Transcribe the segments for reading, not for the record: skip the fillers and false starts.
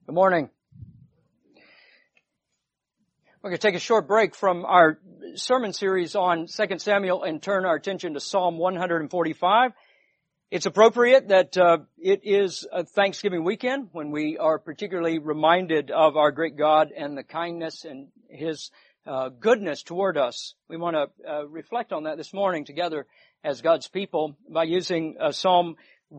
Good morning. We're going to take a short break from our sermon series on 2 Samuel and turn our attention to Psalm 145. It's appropriate that it is a Thanksgiving weekend when we are particularly reminded of our great God and the kindness and His goodness toward us. We want to reflect on that this morning together as God's people by using Psalm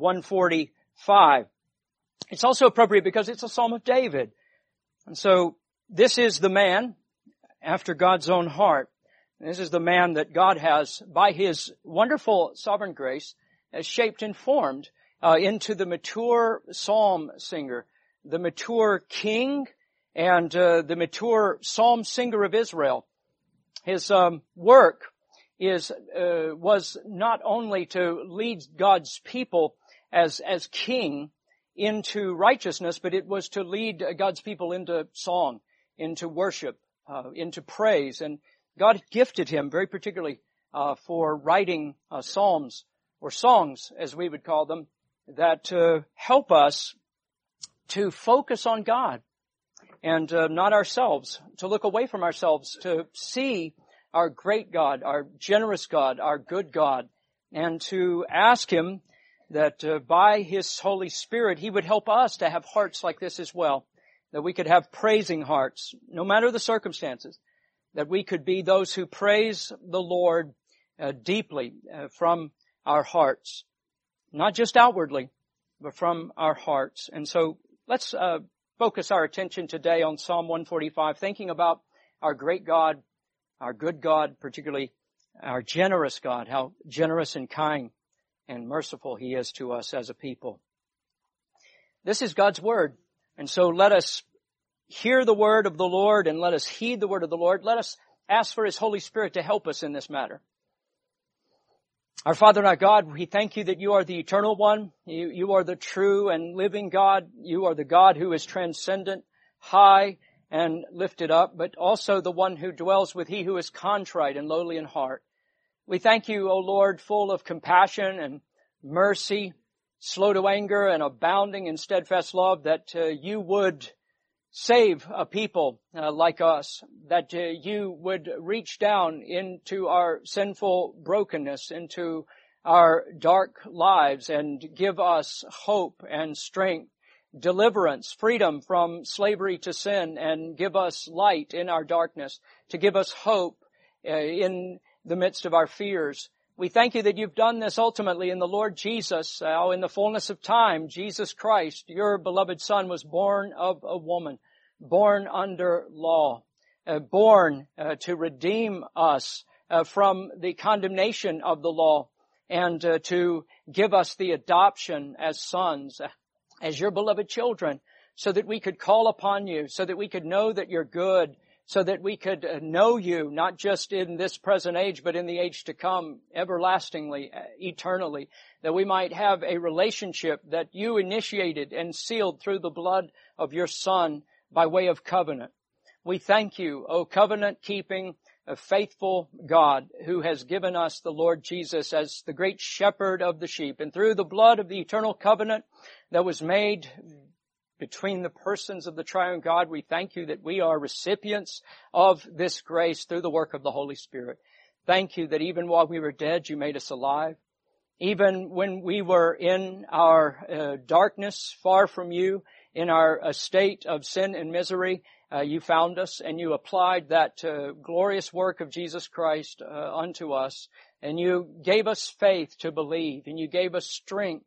145. It's also appropriate because it's a Psalm of David. And so this is the man after God's own heart. This is the man that God has, by His wonderful sovereign grace, has shaped and formed into the mature psalm singer, the mature king, and the mature psalm singer of Israel. His work was not only to lead God's people as king into righteousness, but it was to lead God's people into song, into worship, into praise. And God gifted him very particularly for writing psalms or songs, as we would call them, that help us to focus on God and not ourselves, to look away from ourselves, to see our great God, our generous God, our good God, and to ask Him that by His Holy Spirit, He would help us to have hearts like this as well, that we could have praising hearts, no matter the circumstances, that we could be those who praise the Lord deeply from our hearts, not just outwardly, but from our hearts. And so let's focus our attention today on Psalm 145, thinking about our great God, our good God, particularly our generous God, how generous and kind and merciful He is to us as a people. This is God's Word. And so let us hear the word of the Lord and let us heed the word of the Lord. Let us ask for His Holy Spirit to help us in this matter. Our Father and our God, we thank You that You are the eternal one. You are the true and living God. You are the God who is transcendent, high and lifted up, but also the one who dwells with he who is contrite and lowly in heart. We thank You, O Lord, full of compassion and mercy, slow to anger and abounding in steadfast love, that You would save a people like us, that You would reach down into our sinful brokenness, into our dark lives, and give us hope and strength, deliverance, freedom from slavery to sin, and give us light in our darkness, to give us hope in the midst of our fears. We thank You that You've done this ultimately in the Lord Jesus. In the fullness of time, Jesus Christ, Your beloved Son, was born of a woman, born under law, born to redeem us from the condemnation of the law, and to give us the adoption as sons, as Your beloved children, so that we could call upon You, so that we could know that You're good, so that we could know You, not just in this present age, but in the age to come, everlastingly, eternally, that we might have a relationship that You initiated and sealed through the blood of Your Son by way of covenant. We thank You, O covenant-keeping, faithful God, who has given us the Lord Jesus as the great shepherd of the sheep. And through the blood of the eternal covenant that was made between the persons of the triune God, we thank You that we are recipients of this grace through the work of the Holy Spirit. Thank You that even while we were dead, You made us alive. Even when we were in our darkness, far from You, in our state of sin and misery, You found us and You applied that glorious work of Jesus Christ unto us. And You gave us faith to believe, and You gave us strength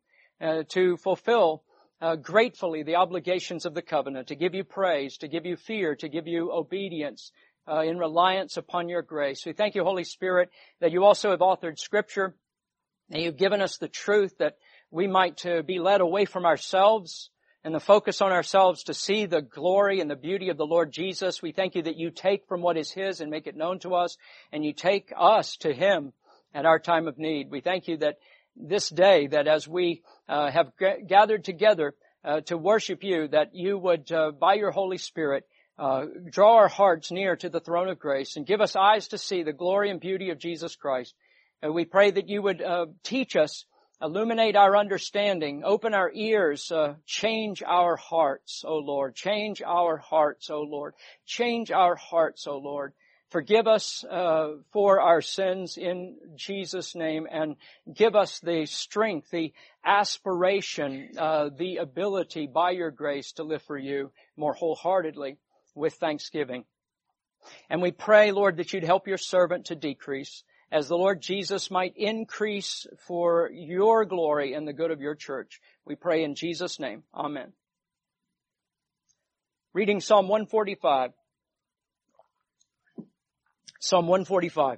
to fulfill gratefully the obligations of the covenant, to give You praise, to give You fear, to give You obedience in reliance upon Your grace. We thank You, Holy Spirit, that You also have authored Scripture, and You've given us the truth that we might be led away from ourselves and the focus on ourselves to see the glory and the beauty of the Lord Jesus. We thank You that You take from what is His and make it known to us, and You take us to Him at our time of need. We thank You that this day, that as we have gathered together to worship You, that You would, by Your Holy Spirit, draw our hearts near to the throne of grace and give us eyes to see the glory and beauty of Jesus Christ. We pray that You would teach us Illuminate our understanding. Open our ears. Change our hearts, O Lord. Change our hearts, O Lord. Change our hearts, O Lord. Forgive us for our sins in Jesus' name, and give us the strength, the aspiration, the ability by your grace to live for you more wholeheartedly with thanksgiving. And we pray, Lord, that you'd help your servant to decrease, as the Lord Jesus might increase for your glory and the good of your church. We pray in Jesus' name. Amen. Reading Psalm 145. Psalm 145.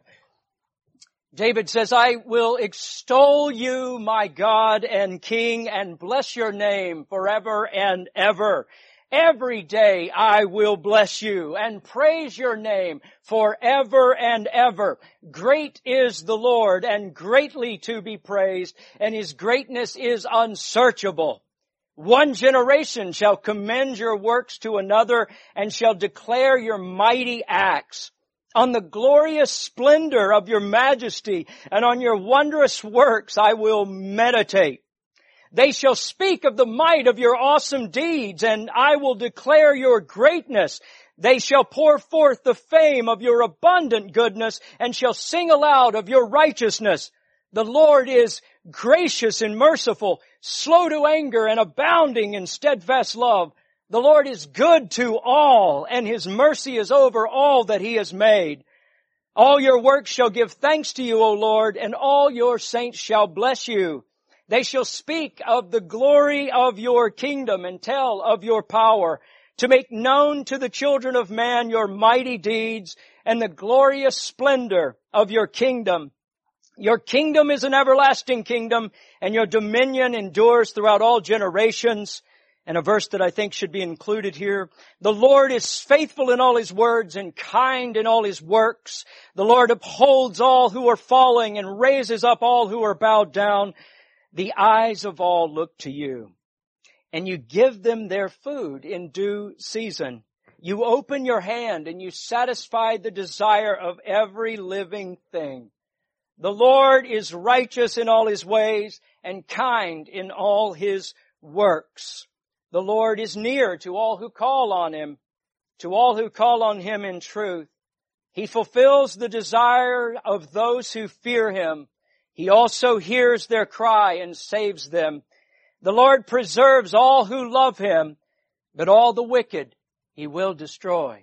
David says, I will extol you, my God and King, and bless your name forever and ever. Every day I will bless you and praise your name forever and ever. Great is the Lord and greatly to be praised, and his greatness is unsearchable. One generation shall commend your works to another and shall declare your mighty acts. On the glorious splendor of your majesty and on your wondrous works I will meditate. They shall speak of the might of your awesome deeds, and I will declare your greatness. They shall pour forth the fame of your abundant goodness and shall sing aloud of your righteousness. The Lord is gracious and merciful, slow to anger and abounding in steadfast love. The Lord is good to all, and his mercy is over all that he has made. All your works shall give thanks to you, O Lord, and all your saints shall bless you. They shall speak of the glory of your kingdom and tell of your power, to make known to the children of man your mighty deeds and the glorious splendor of your kingdom. Your kingdom is an everlasting kingdom, and your dominion endures throughout all generations. And a verse that I think should be included here. The Lord is faithful in all his words and kind in all his works. The Lord upholds all who are falling and raises up all who are bowed down. The eyes of all look to you, and you give them their food in due season. You open your hand and you satisfy the desire of every living thing. The Lord is righteous in all his ways and kind in all his works. The Lord is near to all who call on him, to all who call on him in truth. He fulfills the desire of those who fear him. He also hears their cry and saves them. The Lord preserves all who love him, but all the wicked he will destroy.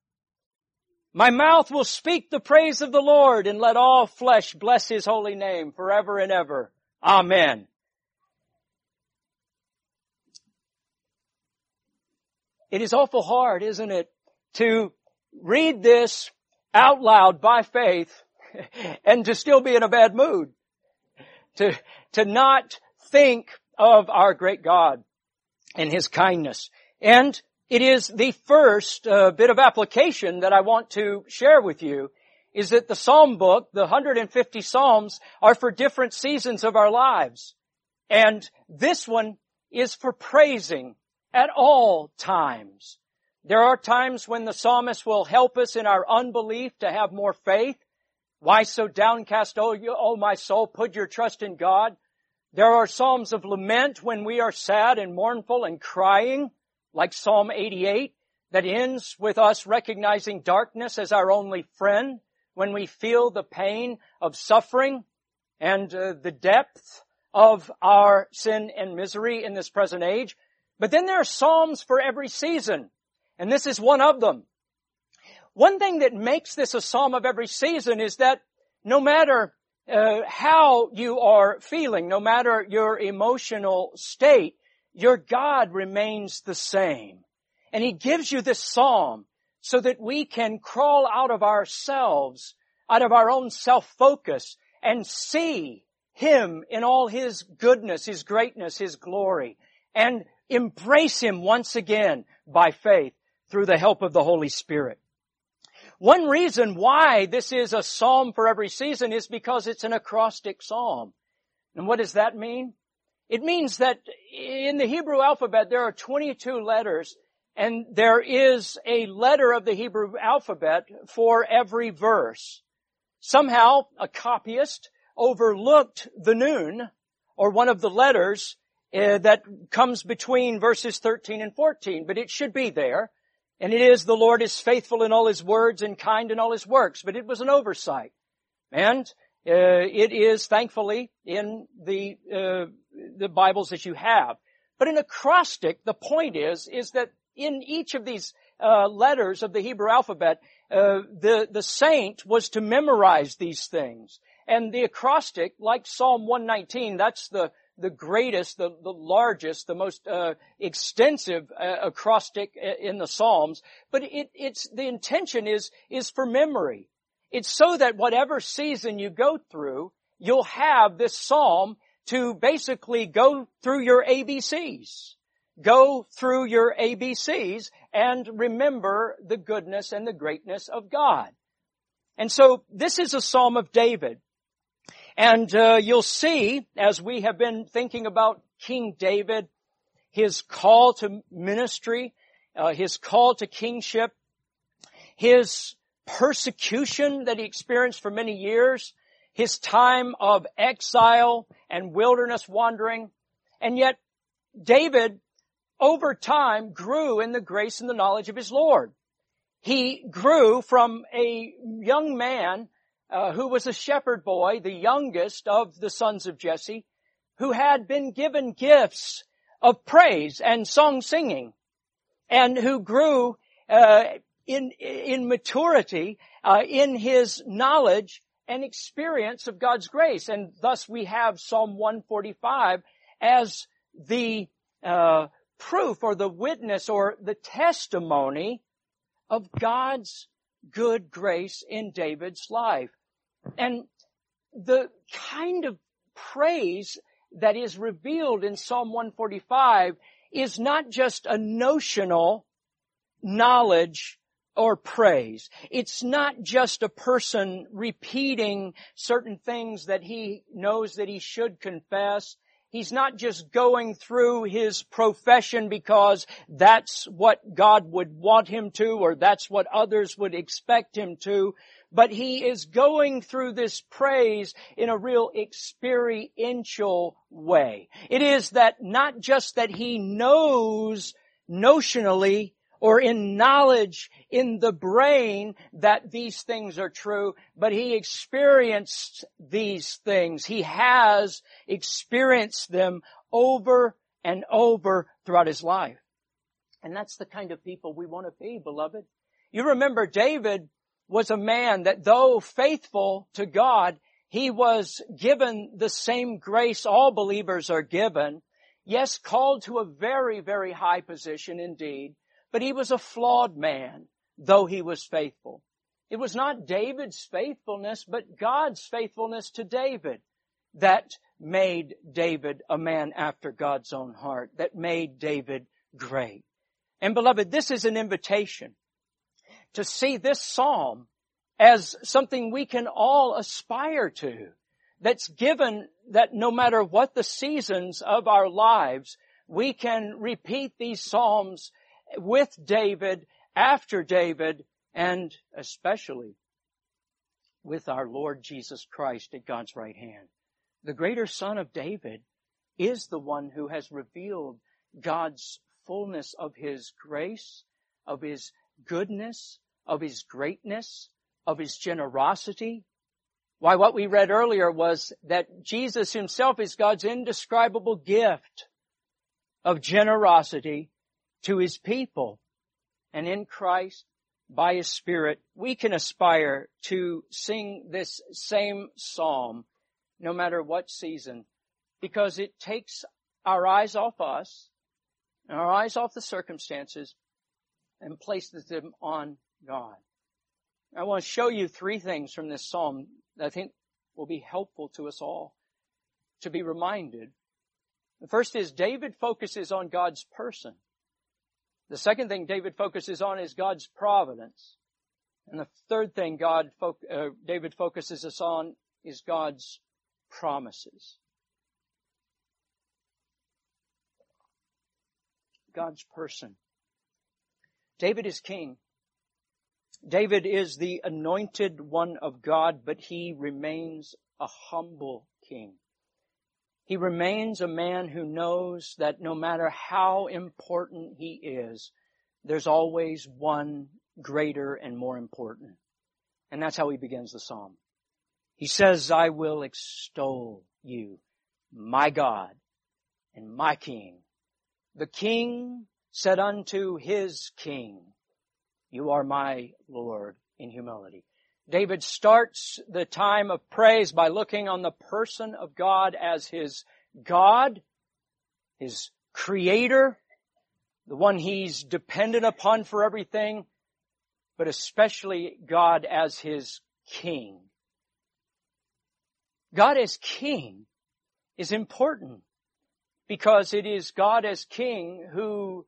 My mouth will speak the praise of the Lord, and let all flesh bless his holy name forever and ever. Amen. It is awful hard, isn't it, to read this out loud by faith and to still be in a bad mood. To not think of our great God and his kindness. And it is the first bit of application that I want to share with you, is that the Psalm book, the 150 Psalms, are for different seasons of our lives. And this one is for praising at all times. There are times when the psalmist will help us in our unbelief to have more faith. Why so downcast, O my soul, put your trust in God. There are psalms of lament when we are sad and mournful and crying, like Psalm 88, that ends with us recognizing darkness as our only friend, when we feel the pain of suffering and the depth of our sin and misery in this present age. But then there are psalms for every season, and this is one of them. One thing that makes this a psalm of every season is that no matter how you are feeling, no matter your emotional state, your God remains the same. And he gives you this psalm so that we can crawl out of ourselves, out of our own self-focus, and see him in all his goodness, his greatness, his glory, and embrace him once again by faith through the help of the Holy Spirit. One reason why this is a psalm for every season is because it's an acrostic psalm. And what does that mean? It means that in the Hebrew alphabet there are 22 letters, and there is a letter of the Hebrew alphabet for every verse. Somehow a copyist overlooked the nun, or one of the letters that comes between verses 13 and 14, but it should be there. And it is, the Lord is faithful in all His words and kind in all His works. But it was an oversight. And it is, thankfully, in the Bibles that you have. But in acrostic, the point is that in each of these letters of the Hebrew alphabet, the saint was to memorize these things. And the acrostic, like Psalm 119, that's the greatest, the largest, the most extensive acrostic in the Psalms. But it's the intention is for memory. It's so that whatever season you go through, you'll have this psalm to basically go through your ABCs. Go through your ABCs and remember the goodness and the greatness of God. And so this is a Psalm of David. And you'll see, as we have been thinking about King David, his call to ministry, his call to kingship, his persecution that he experienced for many years, his time of exile and wilderness wandering. And yet, David, over time, grew in the grace and the knowledge of his Lord. He grew from a young man who was a shepherd boy, the youngest of the sons of Jesse, who had been given gifts of praise and song singing, and who grew in maturity in his knowledge and experience of God's grace. And thus we have Psalm 145 as the proof or the witness or the testimony of God's good grace in David's life. And the kind of praise that is revealed in Psalm 145 is not just a notional knowledge or praise. It's not just a person repeating certain things that he knows that he should confess. He's not just going through his profession because that's what God would want him to, or that's what others would expect him to, but he is going through this praise in a real experiential way. It is that not just that he knows notionally or in knowledge in the brain that these things are true, but he experienced these things. He has experienced them over and over throughout his life. And that's the kind of people we want to be, beloved. You remember David was a man that, though faithful to God, he was given the same grace all believers are given. Yes, called to a very, very high position indeed. But he was a flawed man, though he was faithful. It was not David's faithfulness, but God's faithfulness to David that made David a man after God's own heart, that made David great. And beloved, this is an invitation to see this psalm as something we can all aspire to, that's given that no matter what the seasons of our lives, we can repeat these psalms with David, after David, and especially with our Lord Jesus Christ at God's right hand. The greater Son of David is the one who has revealed God's fullness of His grace, of His goodness, of His greatness, of His generosity. Why, what we read earlier was that Jesus Himself is God's indescribable gift of generosity to His people. And in Christ, by His Spirit, we can aspire to sing this same psalm no matter what season, because it takes our eyes off us, and our eyes off the circumstances, and places them on God. I want to show you three things from this psalm that I think will be helpful to us all to be reminded. The first is David focuses on God's person. The second thing David focuses on is God's providence. And the third thing David focuses us on is God's promises. God's person. David is king. David is the anointed one of God, but he remains a humble king. He remains a man who knows that no matter how important he is, there's always one greater and more important. And that's how he begins the psalm. He says, I will extol you, my God and my King. The King said unto his King, you are my Lord, in humility. David starts the time of praise by looking on the person of God as his God, his Creator, the one he's dependent upon for everything, but especially God as his King. God as King is important because it is God as King who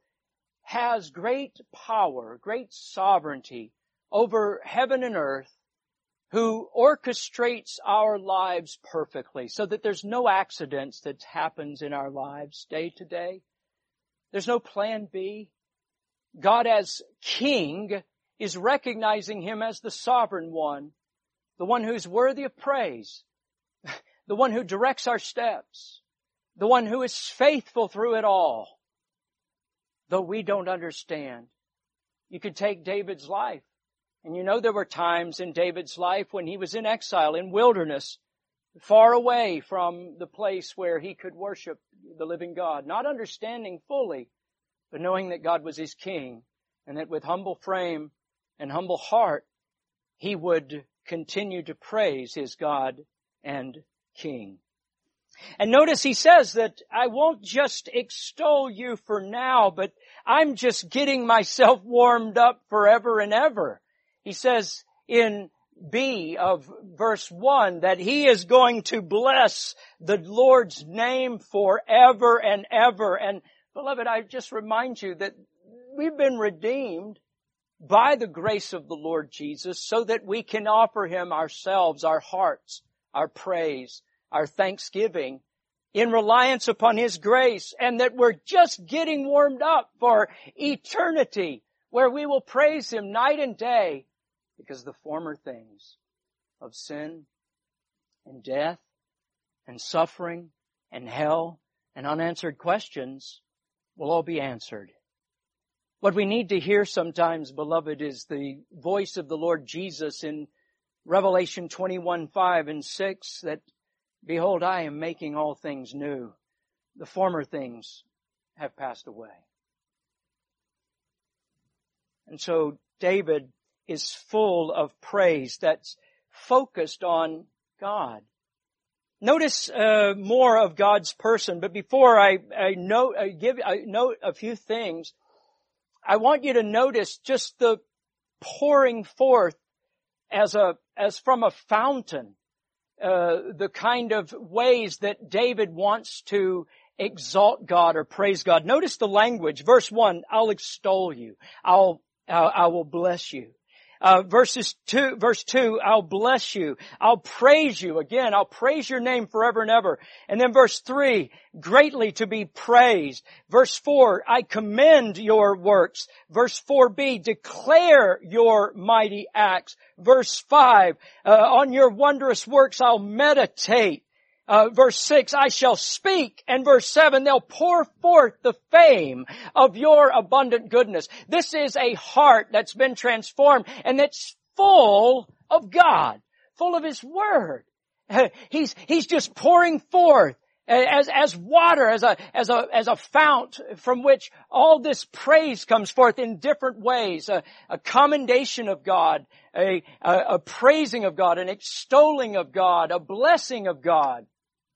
has great power, great sovereignty over heaven and earth, who orchestrates our lives perfectly so that there's no accidents that happens in our lives day to day. There's no plan B. God as King is recognizing Him as the sovereign one, the one who's worthy of praise, the one who directs our steps, the one who is faithful through it all. Though we don't understand. You could take David's life. And you know there were times in David's life when he was in exile, in wilderness, far away from the place where he could worship the living God, not understanding fully, but knowing that God was his King, and that with humble frame and humble heart, he would continue to praise his God and King. And notice he says that I won't just extol you for now, but I'm just getting myself warmed up forever and ever. He says in B of verse 1 that he is going to bless the Lord's name forever and ever. And beloved, I just remind you that we've been redeemed by the grace of the Lord Jesus so that we can offer Him ourselves, our hearts, our praise, our thanksgiving in reliance upon His grace, and that we're just getting warmed up for eternity where we will praise Him night and day because the former things of sin and death and suffering and hell and unanswered questions will all be answered. What we need to hear sometimes, beloved, is the voice of the Lord Jesus in Revelation 21:5 and 6 that, behold, I am making all things new. The former things have passed away. And so David is full of praise that's focused on God. Notice more of God's person, but before I note a few things, I want you to notice just the pouring forth as from a fountain, the kind of ways that David wants to exalt God or praise God. Notice the language. Verse 1, I'll extol you. I will bless you. Verse 2, I'll bless you. I'll praise you. Again, I'll praise your name forever and ever. And then verse 3, greatly to be praised. Verse 4, I commend your works. Verse 4b, declare your mighty acts. Verse 5, on your wondrous works I'll meditate. Verse 6, I shall speak. And verse 7, they'll pour forth the fame of your abundant goodness. This is a heart that's been transformed and that's full of God, full of His Word. He's just pouring forth as water, as a fount from which all this praise comes forth in different ways. A commendation of God, a praising of God, an extolling of God, a blessing of God.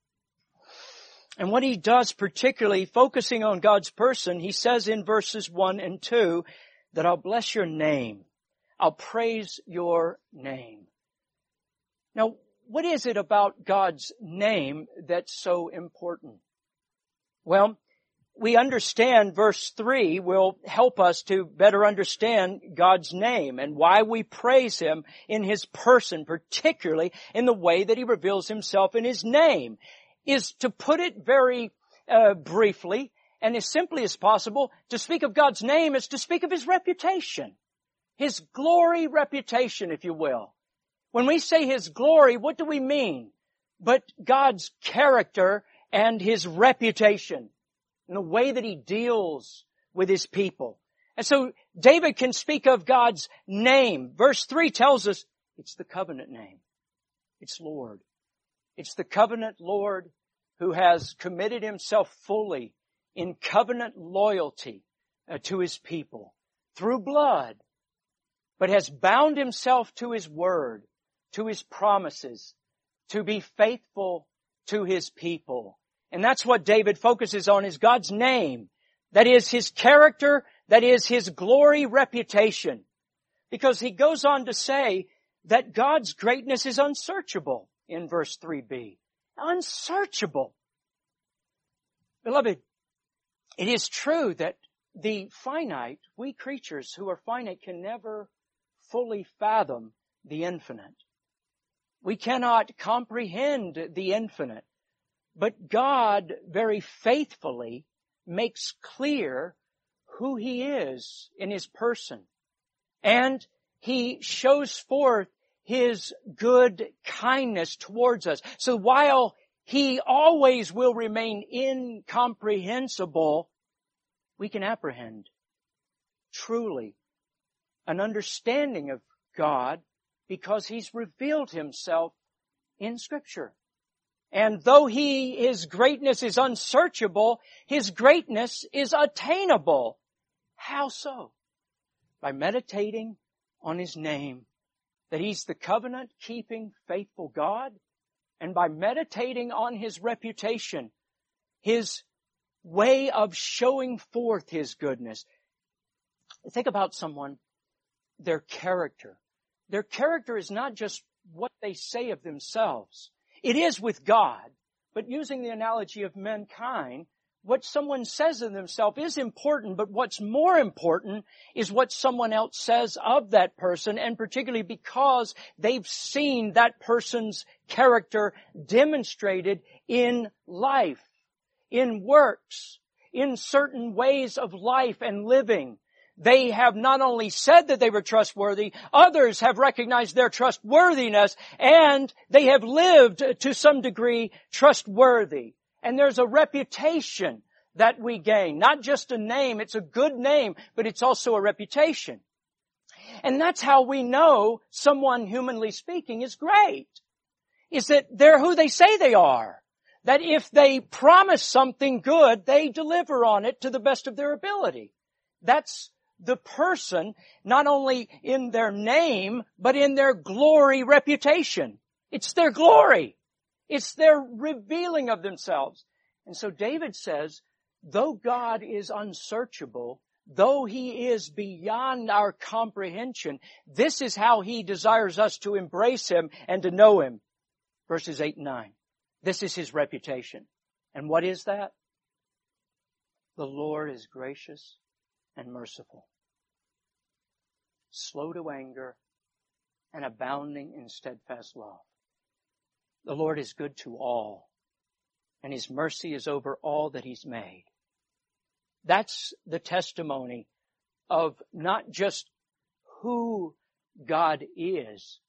And what he does, particularly focusing on God's person, he says in verses 1 and 2 that I'll bless your name. I'll praise your name. Now, what is it about God's name that's so important? Well, we understand verse 3 will help us to better understand God's name and why we praise Him in His person, particularly in the way that He reveals Himself in His name. Is to put it very briefly and as simply as possible, to speak of God's name is to speak of His reputation. His glory reputation, if you will. When we say His glory, what do we mean? But God's character and His reputation and the way that He deals with His people. And so David can speak of God's name. Verse 3 tells us it's the covenant name. It's Lord. It's the covenant Lord who has committed Himself fully in covenant loyalty to His people through blood, but has bound Himself to His word, to His promises, to be faithful to His people. And that's what David focuses on, is God's name. That is His character, that is His glory, reputation. Because he goes on to say that God's greatness is unsearchable in verse 3b. Unsearchable. Beloved, it is true that the finite, we creatures who are finite, can never fully fathom the infinite. We cannot comprehend the infinite. But God very faithfully makes clear who He is in His person. And He shows forth His good kindness towards us. So while He always will remain incomprehensible, we can apprehend truly an understanding of God because He's revealed Himself in Scripture. And though His greatness is unsearchable, His greatness is attainable. How so? By meditating on His name, that He's the covenant-keeping, faithful God, and by meditating on His reputation, His way of showing forth His goodness. Think about someone, their character. Their character is not just what they say of themselves. It is with God, but using the analogy of mankind, what someone says of themselves is important, but what's more important is what someone else says of that person, and particularly because they've seen that person's character demonstrated in life, in works, in certain ways of life and living. They have not only said that they were trustworthy, others have recognized their trustworthiness, and they have lived to some degree trustworthy. And there's a reputation that we gain. Not just a name, it's a good name, but it's also a reputation. And that's how we know someone, humanly speaking, is great. Is that they're who they say they are. That if they promise something good, they deliver on it to the best of their ability. That's the person, not only in their name, but in their glory reputation. It's their glory. It's their revealing of themselves. And so David says, though God is unsearchable, though He is beyond our comprehension, this is how He desires us to embrace Him and to know Him. Verses 8 and 9. This is His reputation. And what is that? The Lord is gracious and merciful, slow to anger, and abounding in steadfast love. The Lord is good to all, and His mercy is over all that He's made. That's the testimony of not just who God is,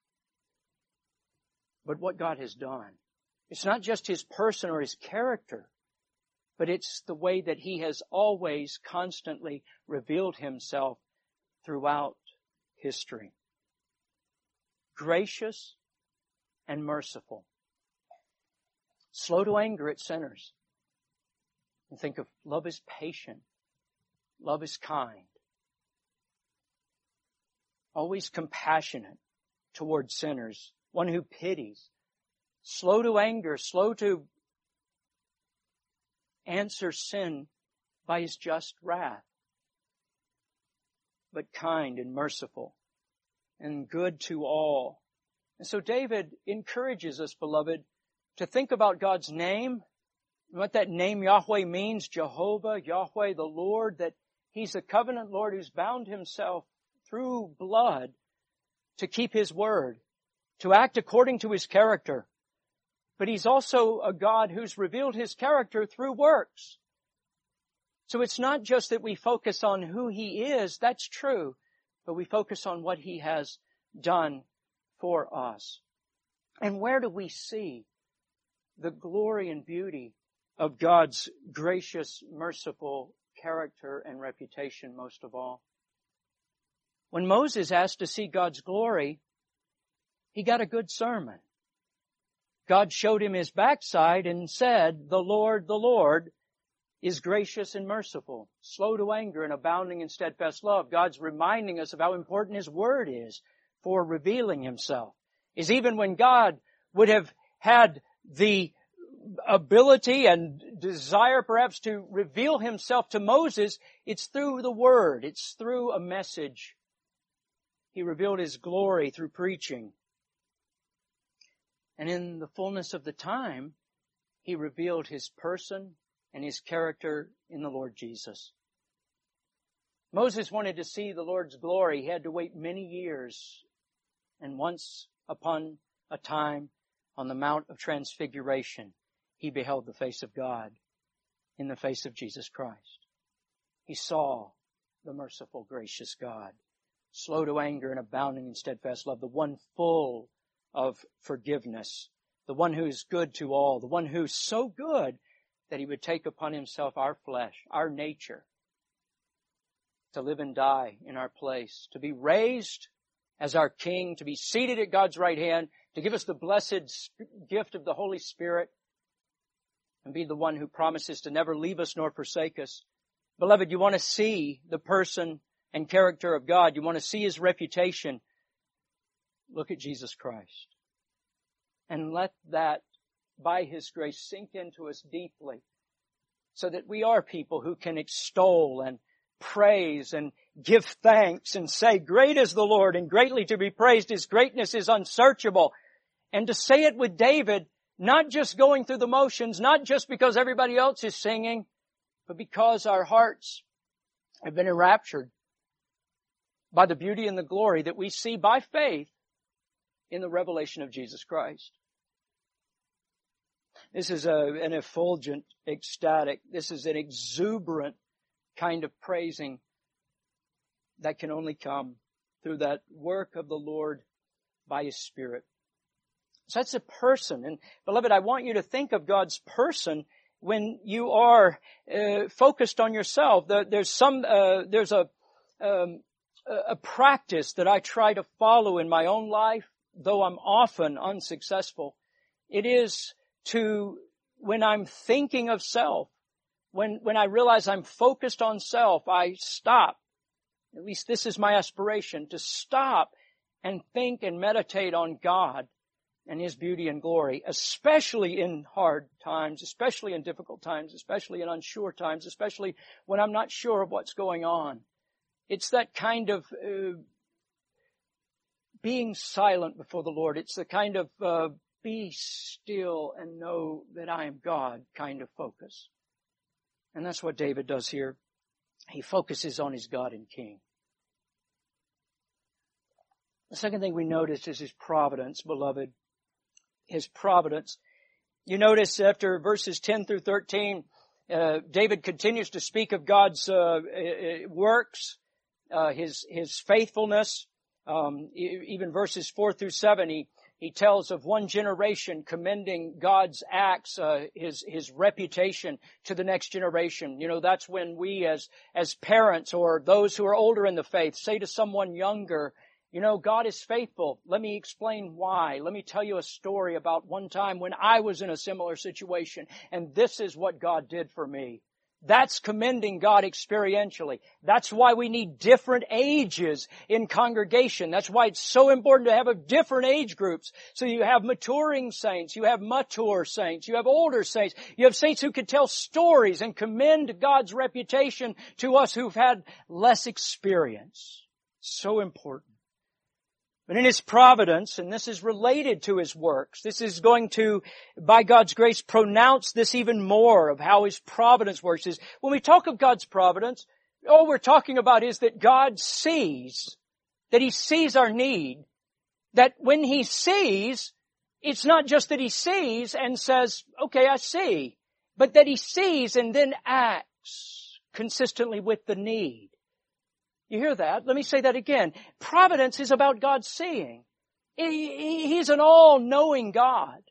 but what God has done. It's not just His person or His character, but it's the way that He has always constantly revealed Himself throughout history. Gracious and merciful. Slow to anger at sinners. And think of love is patient. Love is kind. Always compassionate toward sinners. One who pities. Slow to anger. Slow to answer sin by His just wrath. But kind and merciful and good to all. And so David encourages us, beloved, to think about God's name, and what that name Yahweh means, Jehovah, Yahweh, the Lord, that He's a covenant Lord who's bound Himself through blood to keep His word, to act according to His character. But He's also a God who's revealed His character through works. So it's not just that we focus on who He is, that's true, but we focus on what He has done for us. And where do we see the glory and beauty of God's gracious, merciful character and reputation most of all. When Moses asked to see God's glory, he got a good sermon. God showed him his backside and said, the Lord is gracious and merciful, slow to anger and abounding in steadfast love. God's reminding us of how important His Word is for revealing Himself. Is even when God would have had the ability and desire perhaps to reveal Himself to Moses, it's through the Word. It's through a message. He revealed His glory through preaching. And in the fullness of the time, He revealed His person and His character in the Lord Jesus. Moses wanted to see the Lord's glory. He had to wait many years. And once upon a time, on the Mount of Transfiguration, he beheld the face of God in the face of Jesus Christ. He saw the merciful, gracious God, slow to anger and abounding in steadfast love, the one full of forgiveness, the one who is good to all, the one who's so good that He would take upon Himself our flesh, our nature, to live and die in our place, to be raised as our King, to be seated at God's right hand, to give us the blessed gift of the Holy Spirit, and be the one who promises to never leave us nor forsake us. Beloved, you want to see the person and character of God. You want to see His reputation. Look at Jesus Christ. And let that, by His grace, sink into us deeply, so that we are people who can extol and praise and give thanks and say, great is the Lord and greatly to be praised. His greatness is unsearchable. And to say it with David, not just going through the motions, not just because everybody else is singing, but because our hearts have been enraptured by the beauty and the glory that we see by faith in the revelation of Jesus Christ. This is an effulgent, ecstatic, this is an exuberant kind of praising that can only come through that work of the Lord by His Spirit. So that's a person. And beloved, I want you to think of God's person when you are focused on yourself. There's a practice that I try to follow in my own life, though I'm often unsuccessful. It is to, when I'm thinking of self, when I realize I'm focused on self, I stop. At least this is my aspiration, to stop and think and meditate on God and His beauty and glory, especially in hard times, especially in difficult times, especially in unsure times, especially when I'm not sure of what's going on. It's that kind of being silent before the Lord. It's the kind of be still and know that I am God kind of focus. And that's what David does here. He focuses on his God and King. The second thing we notice is His providence, beloved. His providence. You notice after verses 10 through 13, David continues to speak of God's works, His faithfulness. Even verses 4 through 7, he tells of one generation commending God's acts, His reputation to the next generation. You know, that's when we as parents or those who are older in the faith say to someone younger, you know, God is faithful. Let me explain why. Let me tell you a story about one time when I was in a similar situation, and this is what God did for me. That's commending God experientially. That's why we need different ages in congregation. That's why it's so important to have a different age groups. So you have maturing saints, you have mature saints, you have older saints, you have saints who can tell stories and commend God's reputation to us who've had less experience. So important. But in His providence, and this is related to His works, this is going to, by God's grace, pronounce this even more of how His providence works. Is when we talk of God's providence, all we're talking about is that God sees, that He sees our need, that when He sees, it's not just that He sees and says, okay, I see, but that He sees and then acts consistently with the need. You hear that? Let me say that again. Providence is about God seeing. He's an all-knowing God.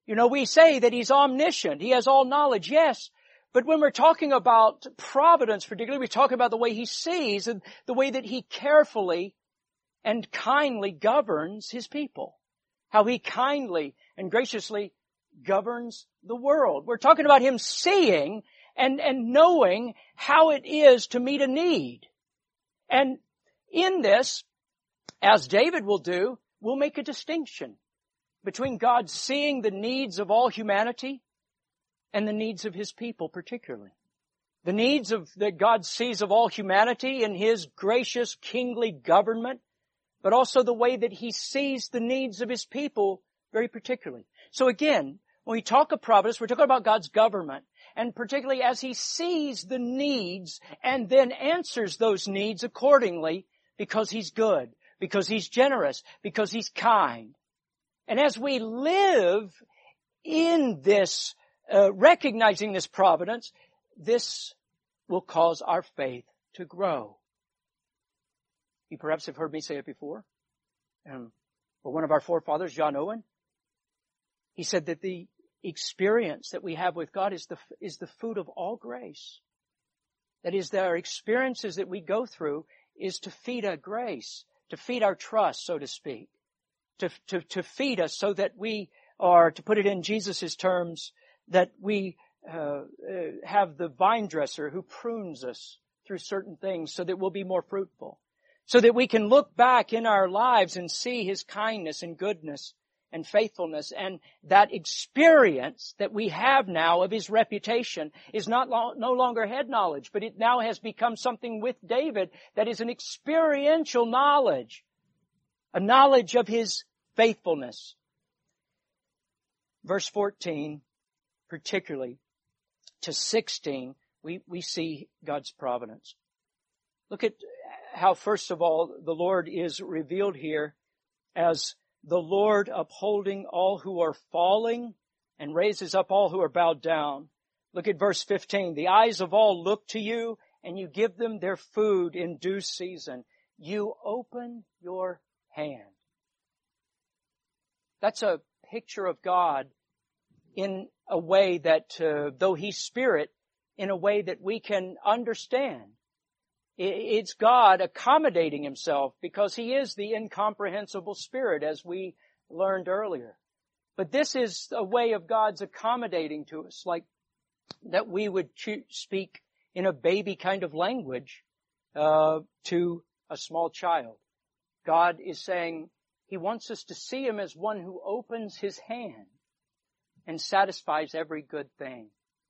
You know, we say that He's omniscient. He has all knowledge, yes. But when we're talking about providence particularly, we talk about the way He sees and the way that He carefully and kindly governs His people. How He kindly and graciously governs the world. We're talking about Him seeing and knowing how it is to meet a need. And in this, as David will do, we'll make a distinction between God seeing the needs of all humanity and the needs of His people particularly. The needs that God sees of all humanity in His gracious kingly government, but also the way that He sees the needs of His people very particularly. So again, when we talk of providence, we're talking about God's government, and particularly as He sees the needs and then answers those needs accordingly because He's good, because He's generous, because He's kind. And as we live in this, recognizing this providence, this will cause our faith to grow. You perhaps have heard me say it before. But one of our forefathers, John Owen, he said that the experience that we have with God is the food of all grace. That is, our experiences that we go through is to feed our grace, to feed our trust, so to speak, to feed us so that we are, to put it in Jesus' terms, that we have the vine dresser who prunes us through certain things so that we'll be more fruitful, so that we can look back in our lives and see His kindness and goodness and faithfulness. And that experience that we have now of His reputation is no longer head knowledge, but it now has become something with David that is an experiential knowledge, a knowledge of His faithfulness. Verse 14, particularly to 16, we see God's providence. Look at how, first of all, the Lord is revealed here as the Lord upholding all who are falling and raises up all who are bowed down. Look at verse 15. The eyes of all look to you, and you give them their food in due season. You open your hand. That's a picture of God in a way that, though He's Spirit, in a way that we can understand. It's God accommodating Himself because He is the incomprehensible Spirit, as we learned earlier. But this is a way of God's accommodating to us, like that we would speak in a baby kind of language to a small child. God is saying He wants us to see Him as one who opens His hand and satisfies every good thing.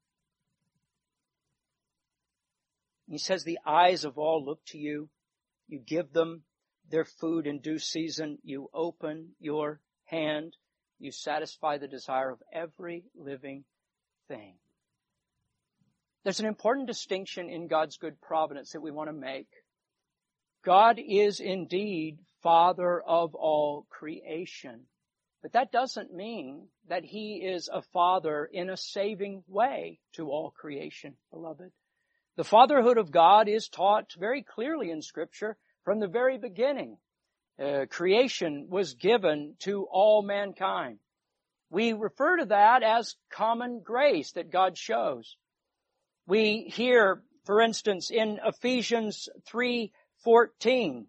He says the eyes of all look to you. You give them their food in due season. You open your hand. You satisfy the desire of every living thing. There's an important distinction in God's good providence that we want to make. God is indeed Father of all creation. But that doesn't mean that He is a Father in a saving way to all creation, beloved. The fatherhood of God is taught very clearly in Scripture from the very beginning. Creation was given to all mankind. We refer to that as common grace that God shows. We hear, for instance, in Ephesians 3:14,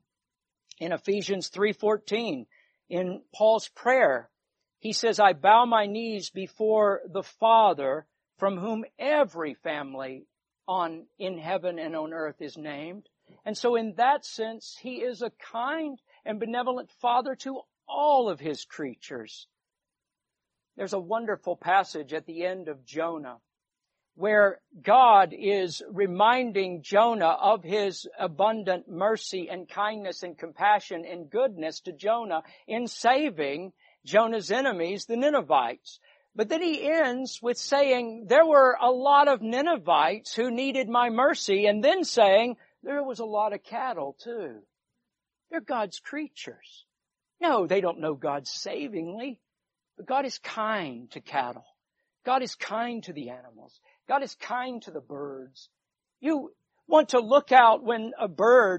in Paul's prayer, he says, I bow my knees before the Father, from whom every family in heaven and on earth is named. And so in that sense, He is a kind and benevolent Father to all of His creatures. There's a wonderful passage at the end of Jonah where God is reminding Jonah of His abundant mercy and kindness and compassion and goodness to Jonah in saving Jonah's enemies, the Ninevites. But then He ends with saying, there were a lot of Ninevites who needed my mercy, and then saying, there was a lot of cattle too. They're God's creatures. No, they don't know God savingly, but God is kind to cattle. God is kind to the animals. God is kind to the birds. You want to look out when a bird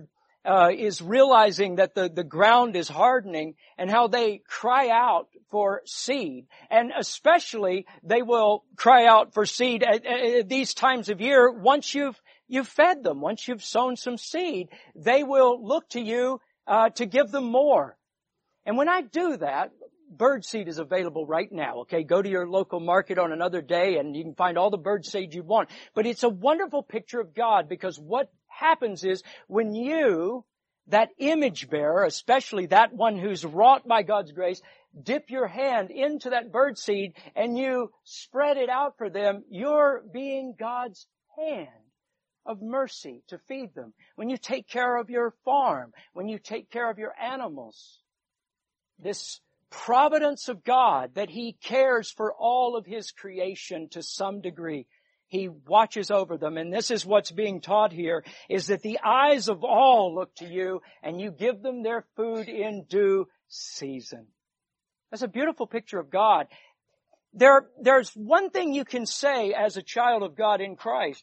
is realizing that the ground is hardening and how they cry out for seed. And especially they will cry out for seed at these times of year. Once you've fed them, once you've sown some seed, they will look to you to give them more. And when I do that, bird seed is available right now, okay? Go to your local market on another day and you can find all the bird seed you want. But it's a wonderful picture of God, because what happens is when you, that image bearer, especially that one who's wrought by God's grace, dip your hand into that bird seed and you spread it out for them, you're being God's hand of mercy to feed them. When you take care of your farm, when you take care of your animals, this providence of God, that He cares for all of His creation to some degree. He watches over them. And this is what's being taught here, is that the eyes of all look to you and you give them their food in due season. That's a beautiful picture of God. There's one thing you can say as a child of God in Christ,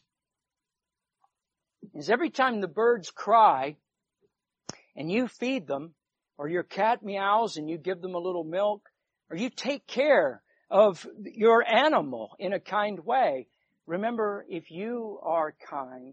is every time the birds cry and you feed them, or your cat meows and you give them a little milk, or you take care of your animal in a kind way, remember, if you are kind,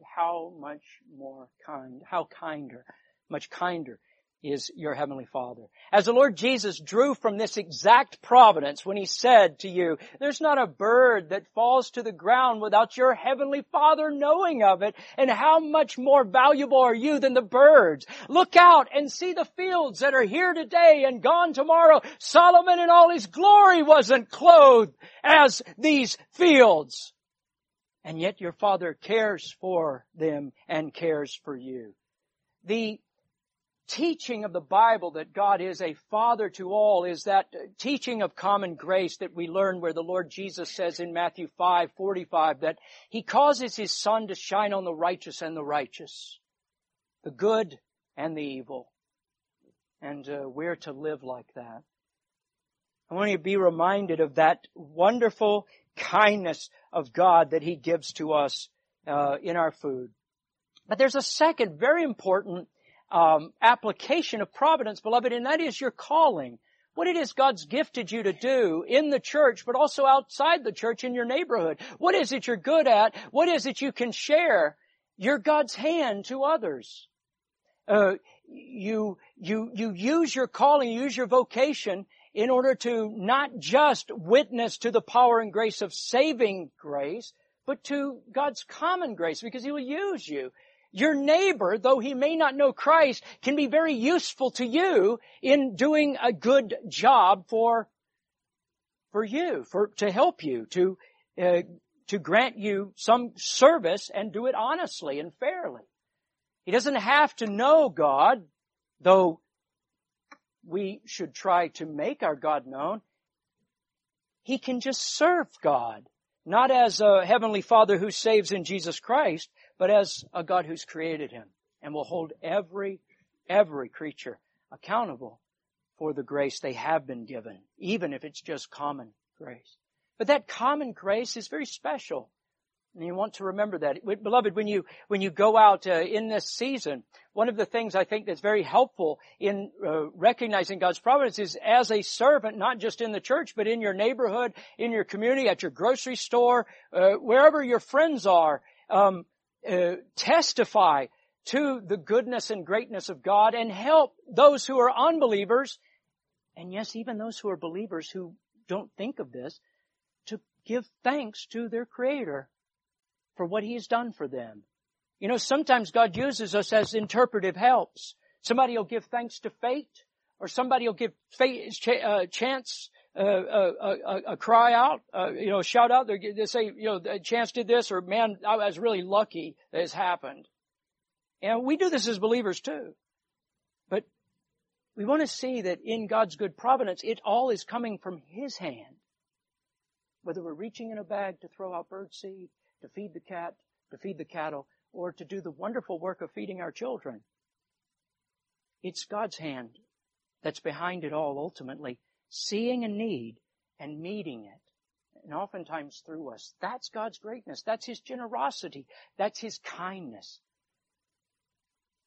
much kinder is your Heavenly Father. As the Lord Jesus drew from this exact providence when He said to you, there's not a bird that falls to the ground without your Heavenly Father knowing of it, and how much more valuable are you than the birds? Look out and see the fields that are here today and gone tomorrow. Solomon in all his glory wasn't clothed as these fields. And yet your Father cares for them and cares for you. The teaching of the Bible that God is a Father to all is that teaching of common grace that we learn where the Lord Jesus says in Matthew 5:45 that He causes His sun to shine on the righteous and the righteous, the good and the evil. And we're to live like that. I want you to be reminded of that wonderful kindness of God that He gives to us in our food. But there's a second very important application of providence, beloved, and that is your calling. What it is God's gifted you to do in the church, but also outside the church in your neighborhood. What is it you're good at? What is it you can share? You're God's hand to others. You use your calling, you use your vocation in order to not just witness to the power and grace of saving grace, but to God's common grace, because He will use you. Your neighbor, though he may not know Christ, can be very useful to you in doing a good job for you, to help you, to grant you some service and do it honestly and fairly. He doesn't have to know God, though we should try to make our God known. He can just serve God, not as a Heavenly Father who saves in Jesus Christ, but as a God who's created him and will hold every creature accountable for the grace they have been given, even if it's just common grace. But that common grace is very special. And you want to remember that. Beloved, when you go out in this season, one of the things I think that's very helpful in recognizing God's providence is as a servant, not just in the church, but in your neighborhood, in your community, at your grocery store, wherever your friends are, testify to the goodness and greatness of God and help those who are unbelievers, and yes, even those who are believers who don't think of this, to give thanks to their Creator for what He's done for them. You know, sometimes God uses us as interpretive helps. Somebody will give thanks to fate, or somebody will give chance a cry out, shout out. They say, Chance did this, or man, I was really lucky that this happened. And we do this as believers too. But we want to see that in God's good providence, it all is coming from His hand. Whether we're reaching in a bag to throw out bird seed, to feed the cat, to feed the cattle, or to do the wonderful work of feeding our children. It's God's hand that's behind it all ultimately, seeing a need and meeting it. And oftentimes through us. That's God's greatness. That's His generosity. That's His kindness.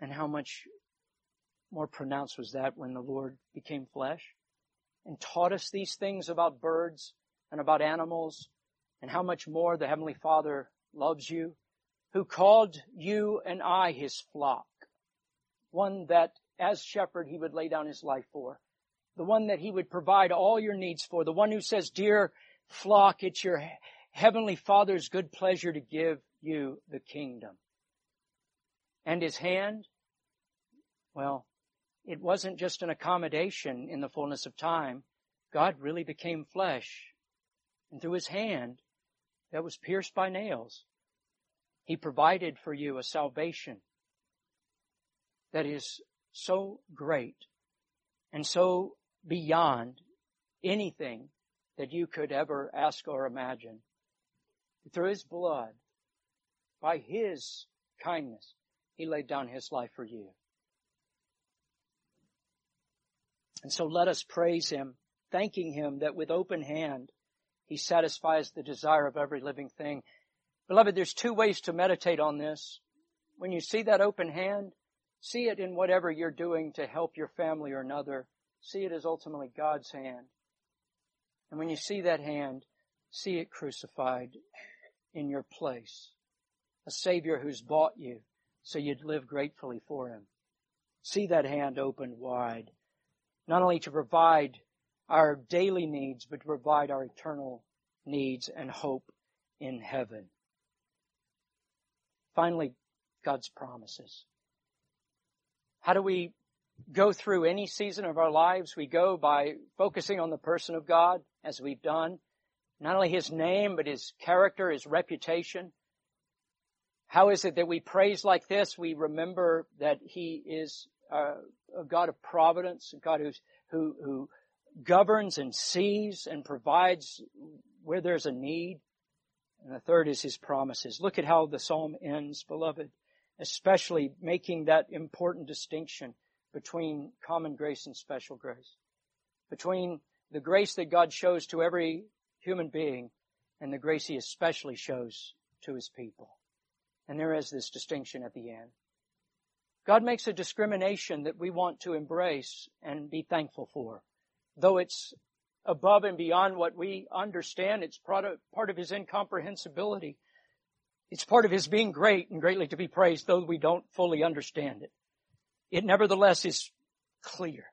And how much more pronounced was that when the Lord became flesh and taught us these things about birds and about animals, and how much more the Heavenly Father loves you, who called you and I His flock, one that as shepherd He would lay down His life for, the one that He would provide all your needs for, the one who says, dear flock, it's your Heavenly Father's good pleasure to give you the kingdom. And His hand, well, it wasn't just an accommodation in the fullness of time. God really became flesh. And through His hand that was pierced by nails, He provided for you a salvation that is so great and so beyond anything that you could ever ask or imagine. Through His blood, by His kindness, He laid down His life for you. And so let us praise Him, thanking Him that with open hand He satisfies the desire of every living thing. Beloved, there's two ways to meditate on this. When you see that open hand, see it in whatever you're doing to help your family or another. See it as ultimately God's hand. And when you see that hand, see it crucified in your place. A Savior who's bought you so you'd live gratefully for Him. See that hand opened wide, not only to provide our daily needs, but to provide our eternal needs and hope in heaven. Finally, God's promises. How do we go through any season of our lives? We go by focusing on the person of God, as we've done. Not only His name, but His character, His reputation. How is it that we praise like this? We remember that He is a God of providence, a God who governs and sees and provides where there's a need. And the third is His promises. Look at how the psalm ends, beloved, especially making that important distinction between common grace and special grace, between the grace that God shows to every human being and the grace He especially shows to His people. And there is this distinction at the end. God makes a discrimination that we want to embrace and be thankful for. Though it's above and beyond what we understand, it's part of His incomprehensibility. It's part of His being great and greatly to be praised, though we don't fully understand it. It nevertheless is clear.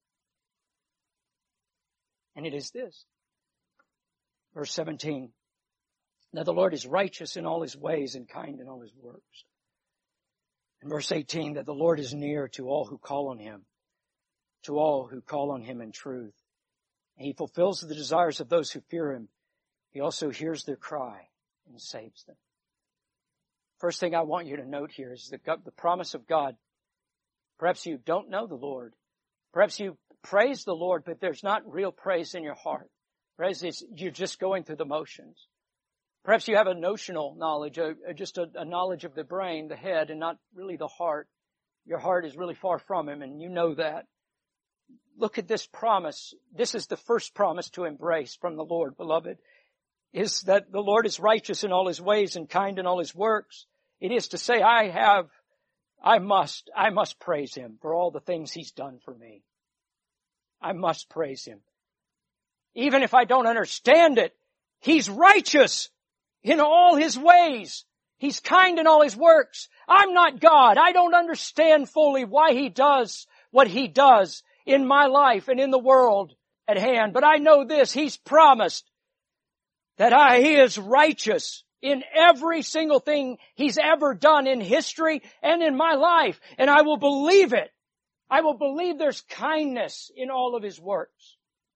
And it is this. Verse 17. Now the Lord is righteous in all His ways and kind in all His works. And verse 18, that the Lord is near to all who call on Him, to all who call on Him in truth. And He fulfills the desires of those who fear Him. He also hears their cry and saves them. First thing I want you to note here is the promise of God. Perhaps you don't know the Lord. Perhaps you praise the Lord, but there's not real praise in your heart. Perhaps you're just going through the motions. Perhaps you have a notional knowledge, just a knowledge of the brain, the head, and not really the heart. Your heart is really far from Him, and you know that. Look at this promise. This is the first promise to embrace from the Lord, beloved, is that the Lord is righteous in all His ways and kind in all His works. It is to say, I must praise Him for all the things He's done for me. I must praise Him. Even if I don't understand it, He's righteous in all His ways. He's kind in all His works. I'm not God. I don't understand fully why He does what He does in my life and in the world at hand. But I know this, He's promised that He is righteous in every single thing He's ever done in history and in my life. And I will believe it. I will believe there's kindness in all of His works.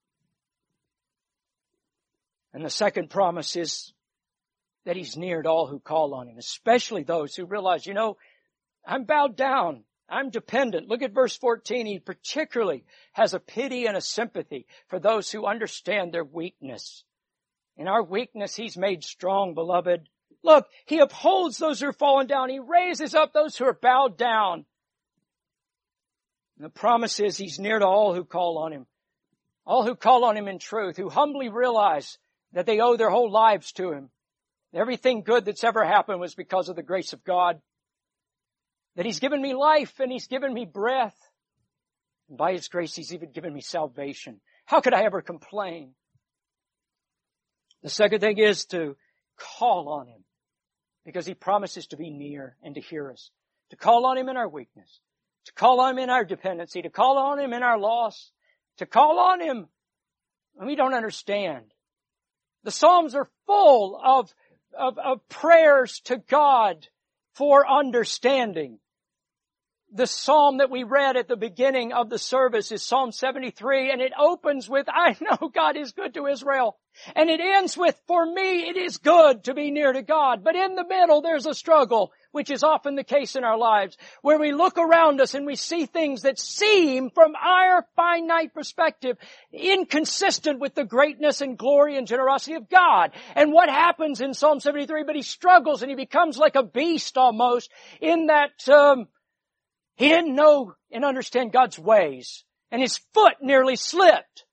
And the second promise is that He's near to all who call on Him, especially those who realize, I'm bowed down. I'm dependent. Look at verse 14. He particularly has a pity and a sympathy for those who understand their weakness. In our weakness, He's made strong, beloved. Look, He upholds those who are fallen down. He raises up those who are bowed down. And the promise is He's near to all who call on Him. All who call on Him in truth, who humbly realize that they owe their whole lives to Him. Everything good that's ever happened was because of the grace of God. that He's given me life and He's given me breath. And by His grace, He's even given me salvation. How could I ever complain? The second thing is to call on Him, because He promises to be near and to hear us. To call on Him in our weakness. To call on Him in our dependency. To call on Him in our loss. To call on Him when we don't understand. The Psalms are full of prayers to God for understanding. The Psalm that we read at the beginning of the service is Psalm 73, and it opens with, I know God is good to Israel. And it ends with, for me it is good to be near to God. But in the middle there's a struggle, which is often the case in our lives, where we look around us and we see things that seem, from our finite perspective, inconsistent with the greatness and glory and generosity of God. And what happens in Psalm 73? But he struggles and he becomes like a beast almost, in that he didn't know and understand God's ways, and his foot nearly slipped.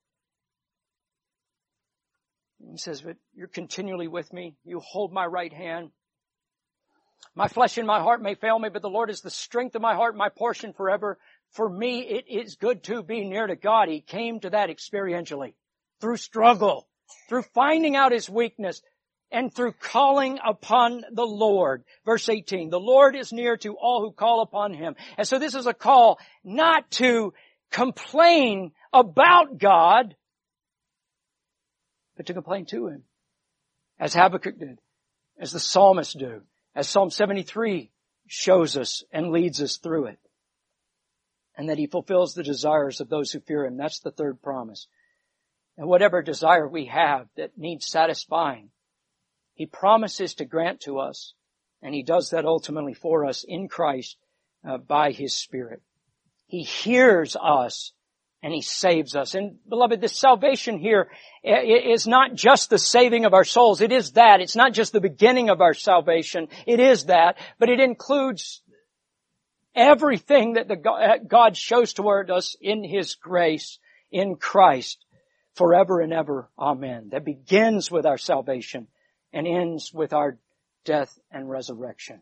He says, but you're continually with me. You hold my right hand. My flesh and my heart may fail me, but the Lord is the strength of my heart, my portion forever. For me, it is good to be near to God. He came to that experientially, through struggle, through finding out his weakness, and through calling upon the Lord. Verse 18, the Lord is near to all who call upon Him. And so this is a call not to complain about God, but to complain to Him. As Habakkuk did, as the psalmists do, as Psalm 73 shows us and leads us through it. And that He fulfills the desires of those who fear Him. That's the third promise. And whatever desire we have that needs satisfying, He promises to grant to us, and He does that ultimately for us in Christ by His Spirit. He hears us and He saves us. And beloved, this salvation here is not just the saving of our souls. It is that. It's not just the beginning of our salvation. It is that. But it includes everything that God shows toward us in His grace in Christ forever and ever. Amen. That begins with our salvation and ends with our death and resurrection.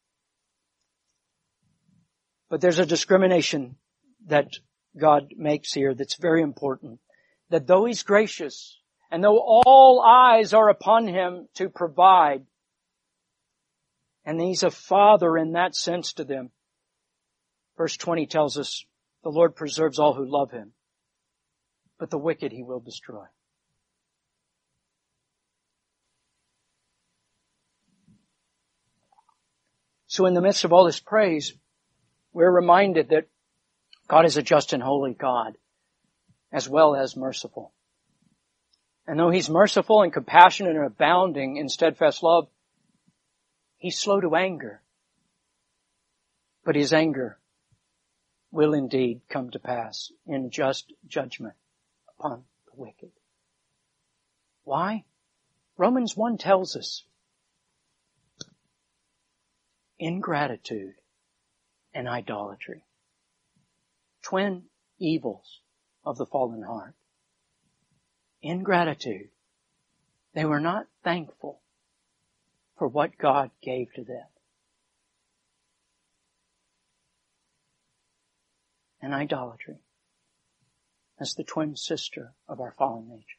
But there's a discrimination that God makes here that's very important. That though He's gracious, and though all eyes are upon Him to provide, and He's a father in that sense to them, verse 20 tells us, the Lord preserves all who love Him, but the wicked He will destroy. So in the midst of all this praise, we're reminded that God is a just and holy God, as well as merciful. And though He's merciful and compassionate and abounding in steadfast love, He's slow to anger. But His anger will indeed come to pass in just judgment upon the wicked. Why? Romans 1 tells us, ingratitude and idolatry, twin evils of the fallen heart. Ingratitude. They were not thankful for what God gave to them. And idolatry. That's the twin sister of our fallen nature.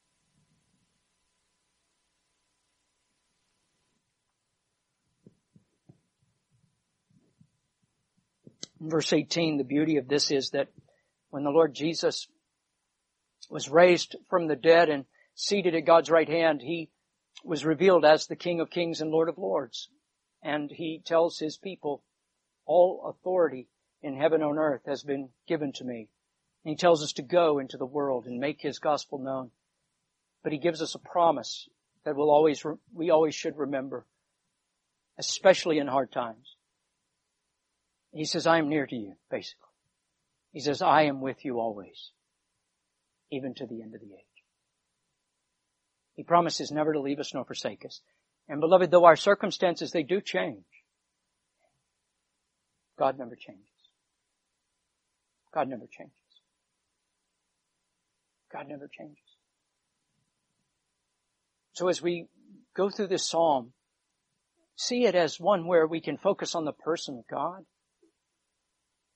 In verse 18, the beauty of this is that when the Lord Jesus was raised from the dead and seated at God's right hand, He was revealed as the King of Kings and Lord of Lords. And He tells His people, all authority in heaven and on earth has been given to me. And He tells us to go into the world and make His gospel known. But He gives us a promise that we always should remember, especially in hard times. He says, I am near to you, basically. He says, I am with you always, even to the end of the age. He promises never to leave us nor forsake us. And beloved, though our circumstances, they do change, God never changes. God never changes. God never changes. So as we go through this psalm, see it as one where we can focus on the person of God.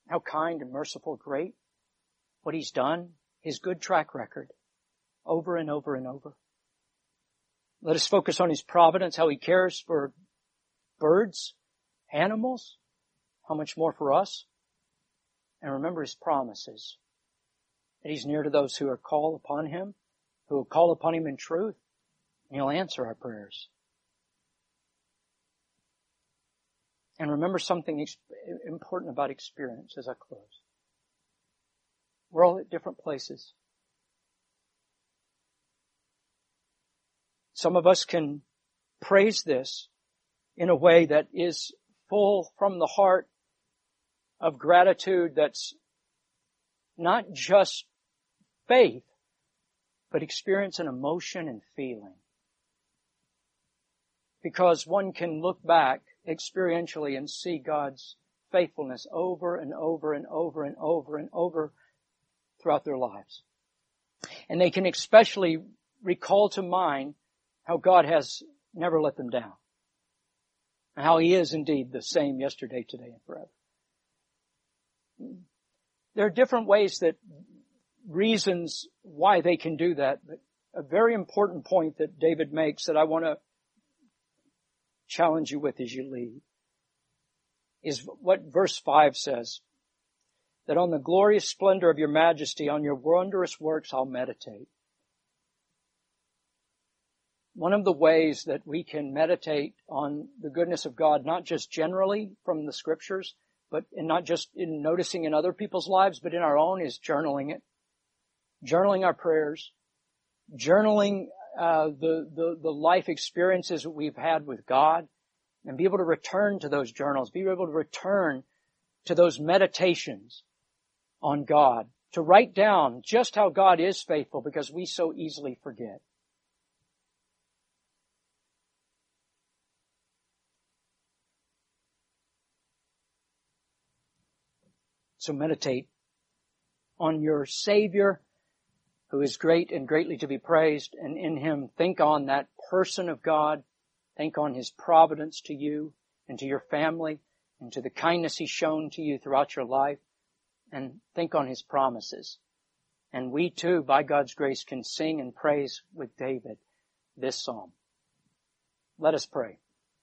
how kind and merciful, great, what He's done, His good track record, over and over and over. Let us focus on His providence, how He cares for birds, animals, how much more for us. And remember His promises, that He's near to those who are called upon Him, who will call upon Him in truth, and He'll answer our prayers. And remember something important about experience as I close. We're all at different places. Some of us can praise this in a way that is full from the heart of gratitude that's not just faith, but experience and emotion and feeling. Because one can look back experientially and see God's faithfulness over and over and over and over and over throughout their lives. And they can especially recall to mind how God has never let them down. And how He is indeed the same yesterday, today, and forever. There are different ways reasons why they can do that, but a very important point that David makes that I want to challenge you with as you leave is what verse 5 says, that on the glorious splendor of your majesty, on your wondrous works I'll meditate. One of the ways that we can meditate on the goodness of God, not just generally from the scriptures, and not just in noticing in other people's lives, but in our own, is journaling it. Journaling our prayers. Journaling the life experiences that we've had with God, and be able to return to those journals, be able to return to those meditations on God, to write down just how God is faithful, because we so easily forget. So meditate on your Savior, who is great and greatly to be praised, and in Him think on that person of God. Think on His providence to you and to your family and to the kindness He's shown to you throughout your life, and think on His promises. And we too, by God's grace, can sing and praise with David this psalm. Let us pray.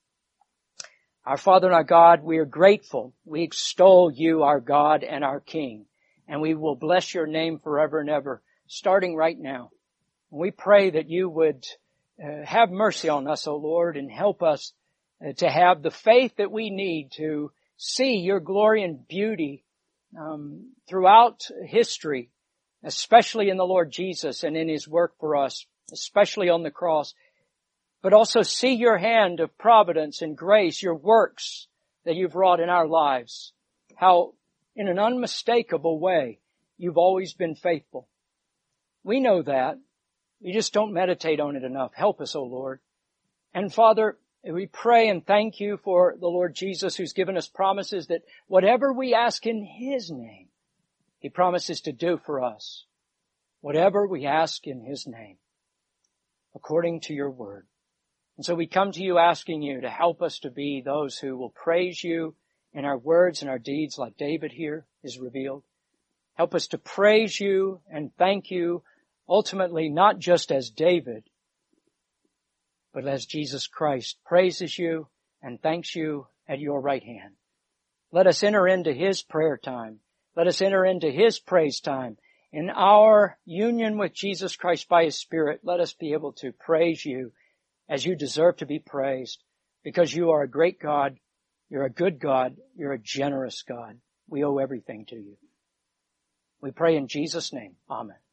Our Father and our God, we are grateful. We extol You, our God and our King, and we will bless Your name forever and ever, starting right now. We pray that You would have mercy on us, O Lord, and help us to have the faith that we need to see Your glory and beauty throughout history, especially in the Lord Jesus and in His work for us, especially on the cross. But also see Your hand of providence and grace, Your works that You've wrought in our lives. How in an unmistakable way You've always been faithful. We know that. We just don't meditate on it enough. Help us, O Lord. And Father, we pray and thank You for the Lord Jesus, who's given us promises that whatever we ask in His name, He promises to do for us. Whatever we ask in His name, according to Your word. And so we come to You asking You to help us to be those who will praise You in our words and our deeds, like David here is revealed. Help us to praise You and thank You, ultimately not just as David, but as Jesus Christ praises You and thanks You at Your right hand. Let us enter into His prayer time. Let us enter into His praise time. In our union with Jesus Christ by His Spirit, let us be able to praise You as You deserve to be praised, because You are a great God, You're a good God, You're a generous God. We owe everything to You. We pray in Jesus' name. Amen.